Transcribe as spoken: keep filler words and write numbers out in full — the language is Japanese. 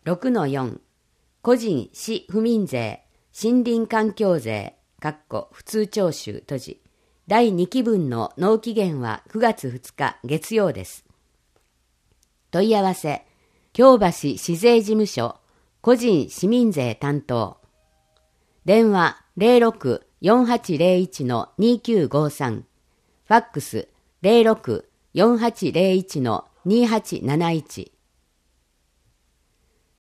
ろくのよん 個人私不民税森林環境税普通徴収閉じだいにきぶんの納期限はくがつふつか月曜です。問い合わせ京橋市税事務所個人市民税担当電話 ゼロろく よんはちゼロいち にきゅうごさん ファックス ゼロろく よんはちゼロいち にはちなないち